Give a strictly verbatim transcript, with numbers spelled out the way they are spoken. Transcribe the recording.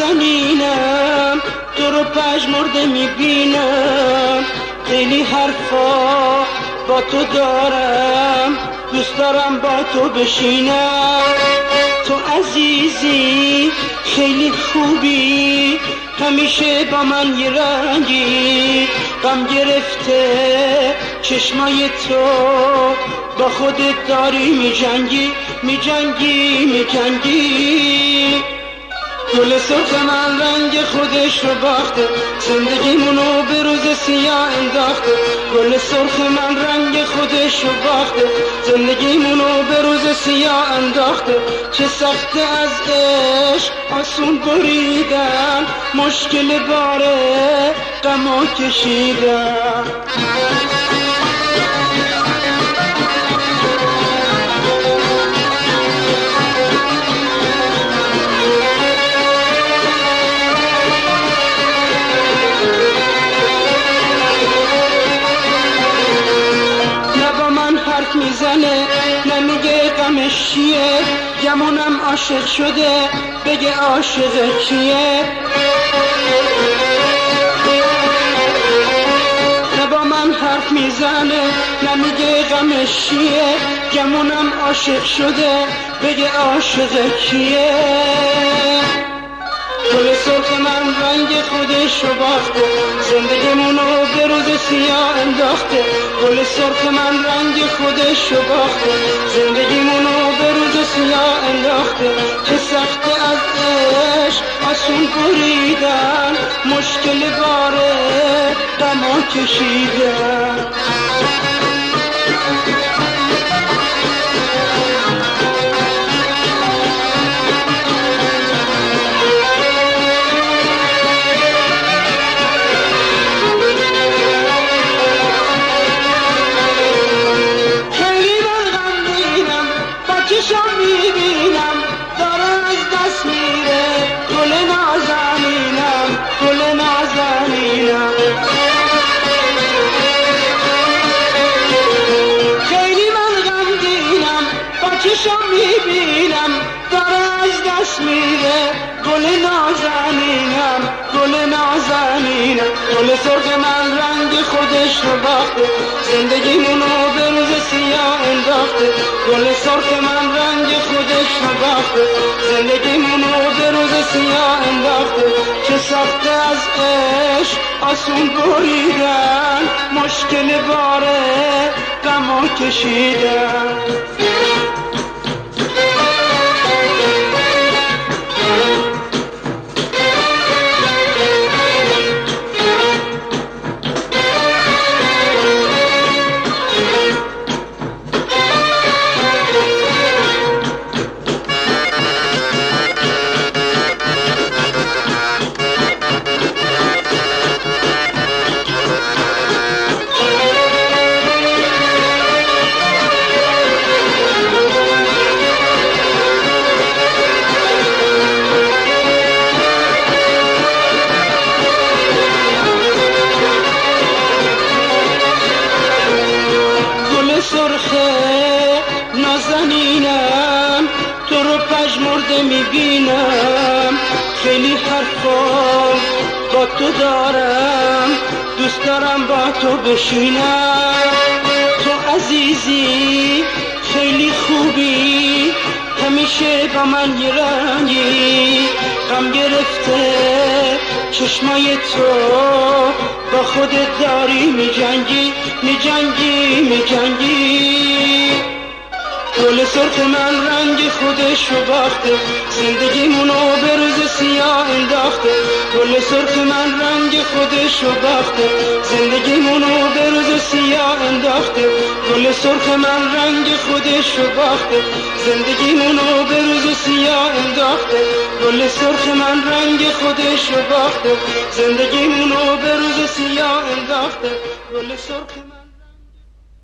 نازنینم تو رو پژمرده میبینم، خیلی حرفا با تو دارم، دوست دارم با تو بشینم. تو عزیزی خیلی خوبی، همیشه با من یه رنگی، غم گرفته چشمای تو، با خودت داری میجنگی میجنگی میجنگی. گل سرخ من رنگ خودش رو باخته، زندگیمونو به روز سیاه انداخته. گل سرخ من رنگ خودش رو باخته، زندگیمونو به روز سیاه انداخته. چه سخته از عشق آسون بریدن، مشکل باره غمو کشیدن. میزنه نمیگه غمش چیه، گمونم عاشق شده بگه عاشق کیه. نه با من حرف میزنه نمیگه غمش چیه، گمونم عاشق شده بگه عاشق کیه. گل سرخ من رنگ خودش رو باخته، زندگیمونو به روز سیاه انداخته. گل سرخ من رنگ خودش رو باخته، زندگیمونو به روز سیاه انداخته. چه سخته از عشق آسون بریدن، مشکل باره غمو کشیدن. چشم میبینم داره از دست میره، گل نازنینم گل نازنینم. خیلی من غمگینم با چشم میبینم داره از دست میره، گل نازنینم گل نازنینم. گل سرخ من رنگ خودش رو باخته، زندگیمونو به روز سیاه انداخته. گل سرخ من رنگ خودش رو باخته، زندگیمونو به روز سیاه انداخته. چه سخته از عشق آسون بریدن، مشکل باره غمو کشیدن. سرخ نازنینم تو رو پژمرده میبینم، خیلی حرفا با تو دارم، دوست دارم با تو بشینم. تو عزیزی خیلی خوبی، همیشه با من یه رنگی، غم گرفته چشمای تو، با خودت داری میجنگی میجنگی میجنگی. گل سرخ من رنگ خودش رو باخته، زندگیمونو به روز سیاه انداخته. گل سرخ من رنگ خودش رو باخته، زندگیمونو به روز سیاه انداخته. گل سرخ من رنگ خودش رو باخته، زندگیمونو به روز سیاه انداخته. گل سرخ من رنگ خودش رو باخته، زندگیمونو به روز سیاه انداخته. گل سرخ من